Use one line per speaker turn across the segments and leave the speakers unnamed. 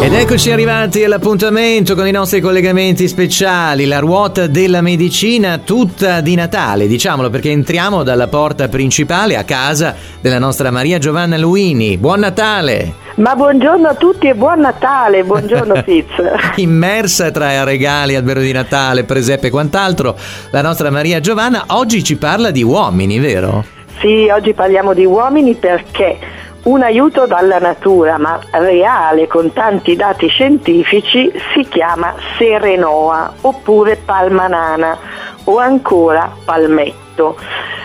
Ed eccoci arrivati all'appuntamento con i nostri collegamenti speciali, la ruota della medicina tutta di Natale, diciamolo, perché entriamo dalla porta principale a casa della nostra Maria Giovanna Luini. Buon Natale!
Ma buongiorno a tutti e buon Natale, buongiorno Fitz.
Immersa tra regali, albero di Natale, presepe e quant'altro, la nostra Maria Giovanna oggi ci parla di uomini, vero?
Sì, oggi parliamo di uomini perché un aiuto dalla natura, ma reale, con tanti dati scientifici, si chiama Serenoa, oppure palmanana, o ancora palmetto.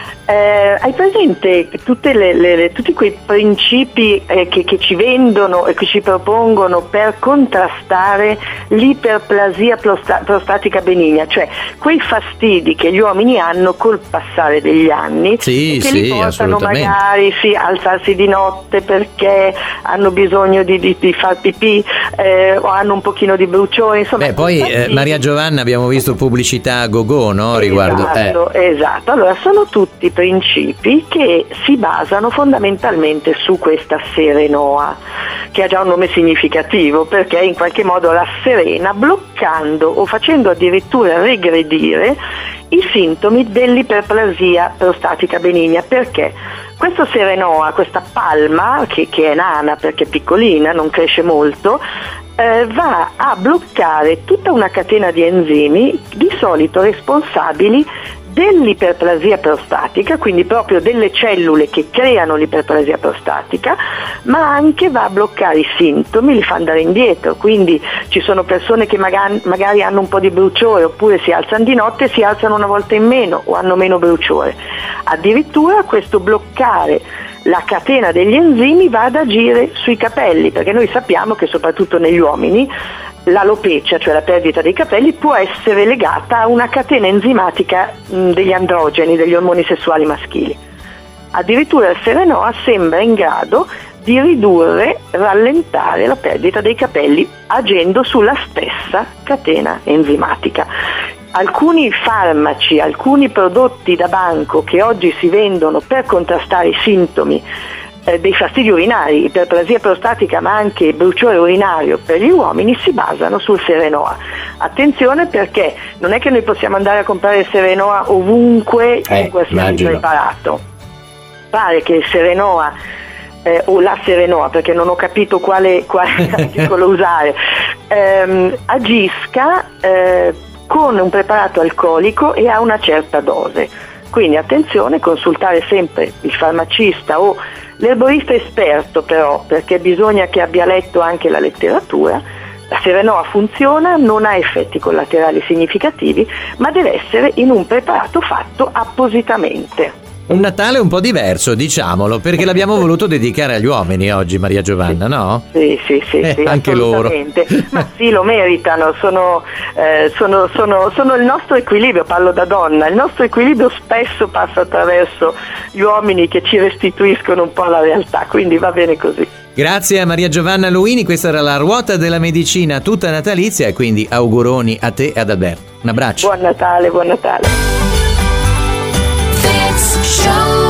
Hai presente tutti quei principi che ci vendono e che ci propongono per contrastare l'iperplasia prostatica benigna, cioè quei fastidi che gli uomini hanno col passare degli anni, che li portano magari a alzarsi di notte perché hanno bisogno di far pipì o hanno un pochino di bruciore, insomma.
Poi Maria Giovanna abbiamo visto pubblicità a go-go, no? Riguardo.
Esatto, allora sono tutti principi che si basano fondamentalmente su questa Serenoa, che ha già un nome significativo perché in qualche modo rasserena, bloccando o facendo addirittura regredire i sintomi dell'iperplasia prostatica benigna. Perché questo Serenoa, questa palma che è nana perché è piccolina, non cresce molto, va a bloccare tutta una catena di enzimi di solito responsabili dell'iperplasia prostatica, quindi proprio delle cellule che creano l'iperplasia prostatica, ma anche va a bloccare i sintomi, li fa andare indietro. Quindi ci sono persone che magari hanno un po' di bruciore oppure si alzano di notte, si alzano una volta in meno o hanno meno bruciore. Addirittura questo bloccare la catena degli enzimi va ad agire sui capelli, perché noi sappiamo che soprattutto negli uomini l'alopecia, cioè la perdita dei capelli, può essere legata a una catena enzimatica degli androgeni, degli ormoni sessuali maschili. Addirittura il Serenoa sembra in grado di ridurre, rallentare la perdita dei capelli agendo sulla stessa catena enzimatica. Alcuni farmaci, alcuni prodotti da banco che oggi si vendono per contrastare i sintomi dei fastidi urinari, iperplasia prostatica ma anche bruciore urinario per gli uomini, si basano sul Serenoa. Attenzione, perché non è che noi possiamo andare a comprare il Serenoa ovunque in qualsiasi preparato. Pare che il Serenoa o la Serenoa, perché non ho capito quale articolo usare, agisca con un preparato alcolico e a una certa dose. Quindi attenzione, consultare sempre il farmacista o l'erborista esperto, però, perché bisogna che abbia letto anche la letteratura. La Serenoa funziona, non ha effetti collaterali significativi, ma deve essere in un preparato fatto appositamente.
Un Natale un po' diverso, diciamolo, perché l'abbiamo voluto dedicare agli uomini oggi, Maria Giovanna, no?
Sì,
anche loro.
Ma sì, lo meritano, sono il nostro equilibrio, parlo da donna, il nostro equilibrio spesso passa attraverso gli uomini che ci restituiscono un po' la realtà, quindi va bene così.
Grazie a Maria Giovanna Luini, questa era la ruota della medicina tutta natalizia e quindi auguroni a te e ad Alberto. Un abbraccio.
Buon Natale, buon Natale.
Show.